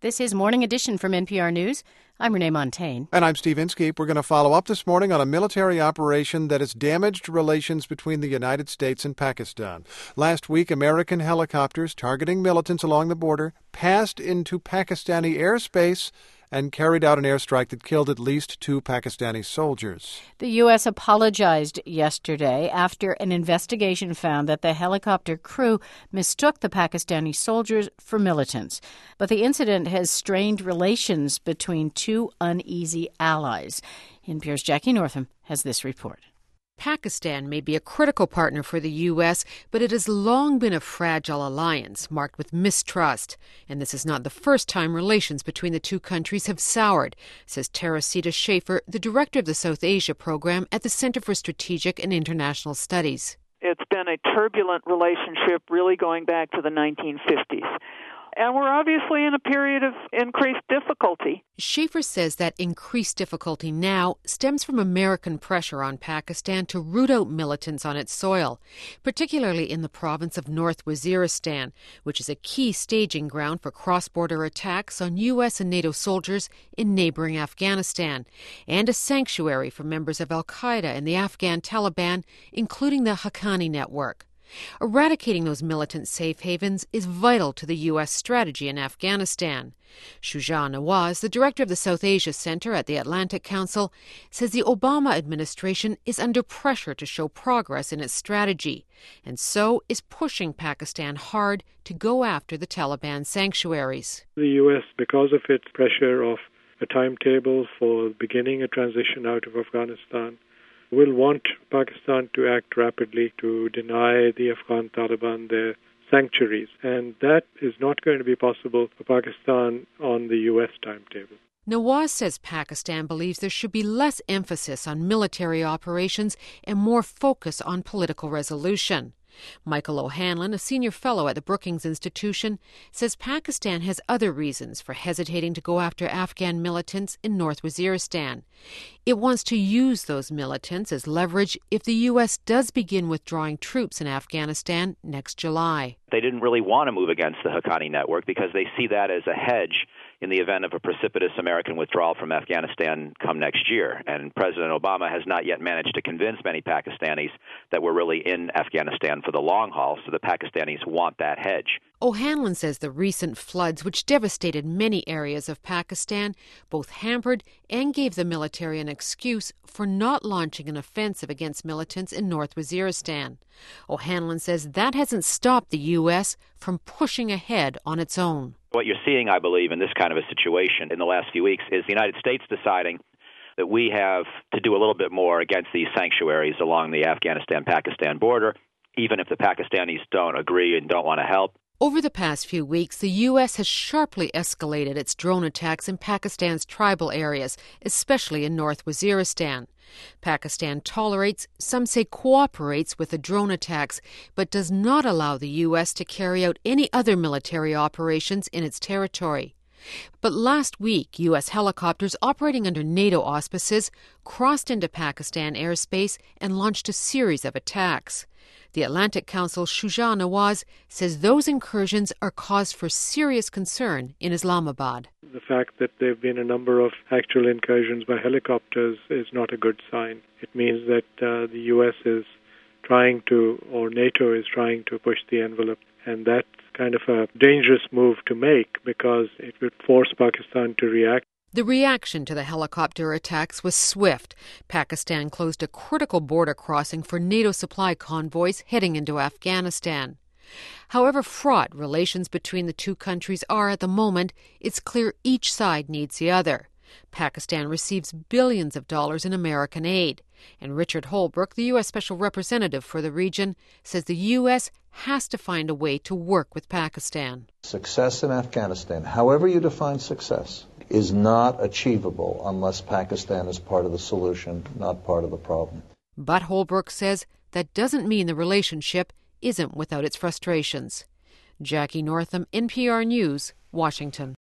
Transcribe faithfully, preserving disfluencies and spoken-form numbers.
This is Morning Edition from N P R News. I'm Renee Montaigne. And I'm Steve Inskeep. We're going to follow up this morning on a military operation that has damaged relations between the United States and Pakistan. Last week, American helicopters targeting militants along the border passed into Pakistani airspace and carried out an airstrike that killed at least two Pakistani soldiers. The U S apologized yesterday after an investigation found that the helicopter crew mistook the Pakistani soldiers for militants. But the incident has strained relations between two uneasy allies. N P R's Jackie Northam has this report. Pakistan may be a critical partner for the U S, but it has long been a fragile alliance marked with mistrust. And this is not the first time relations between the two countries have soured, says Teresita Schaefer, the director of the South Asia program at the Center for Strategic and International Studies. It's been a turbulent relationship really going back to the nineteen fifties. And we're obviously in a period of increased difficulty. Schaefer says that increased difficulty now stems from American pressure on Pakistan to root out militants on its soil, particularly in the province of North Waziristan, which is a key staging ground for cross-border attacks on U S and NATO soldiers in neighboring Afghanistan, and a sanctuary for members of al-Qaeda and the Afghan Taliban, including the Haqqani network. Eradicating those militant safe havens is vital to the U S strategy in Afghanistan. Shuja Nawaz, the director of the South Asia Center at the Atlantic Council, says the Obama administration is under pressure to show progress in its strategy, and so is pushing Pakistan hard to go after the Taliban sanctuaries. The U S, because of its pressure of a timetable for beginning a transition out of Afghanistan, will want Pakistan to act rapidly to deny the Afghan Taliban their sanctuaries. And that is not going to be possible for Pakistan on the U S timetable. Nawaz says Pakistan believes there should be less emphasis on military operations and more focus on political resolution. Michael O'Hanlon, a senior fellow at the Brookings Institution, says Pakistan has other reasons for hesitating to go after Afghan militants in North Waziristan. It wants to use those militants as leverage if the U S does begin withdrawing troops in Afghanistan next July. They didn't really want to move against the Haqqani network because they see that as a hedge in the event of a precipitous American withdrawal from Afghanistan come next year. And President Obama has not yet managed to convince many Pakistanis that we're really in Afghanistan for the long haul, so the Pakistanis want that hedge. O'Hanlon says the recent floods, which devastated many areas of Pakistan, both hampered and gave the military an excuse for not launching an offensive against militants in North Waziristan. O'Hanlon says that hasn't stopped the U S from pushing ahead on its own. What you're seeing, I believe, in this kind of a situation in the last few weeks is the United States deciding that we have to do a little bit more against these sanctuaries along the Afghanistan-Pakistan border, even if the Pakistanis don't agree and don't want to help. Over the past few weeks, the U S has sharply escalated its drone attacks in Pakistan's tribal areas, especially in North Waziristan. Pakistan tolerates, some say cooperates with the drone attacks, but does not allow the U S to carry out any other military operations in its territory. But last week, U S helicopters operating under NATO auspices crossed into Pakistan airspace and launched a series of attacks. The Atlantic Council's Shuja Nawaz says those incursions are cause for serious concern in Islamabad. The fact that there have been a number of actual incursions by helicopters is not a good sign. It means that uh, the U S is trying to, or NATO is trying to push the envelope, and that's kind of a dangerous move to make because it would force Pakistan to react. The reaction to the helicopter attacks was swift. Pakistan closed a critical border crossing for NATO supply convoys heading into Afghanistan. However fraught relations between the two countries are at the moment, it's clear each side needs the other. Pakistan receives billions of dollars in American aid. And Richard Holbrooke, the U S Special Representative for the region, says the U S has to find a way to work with Pakistan. Success in Afghanistan, however you define success, is not achievable unless Pakistan is part of the solution, not part of the problem. But Holbrooke says that doesn't mean the relationship isn't without its frustrations. Jackie Northam, N P R News, Washington.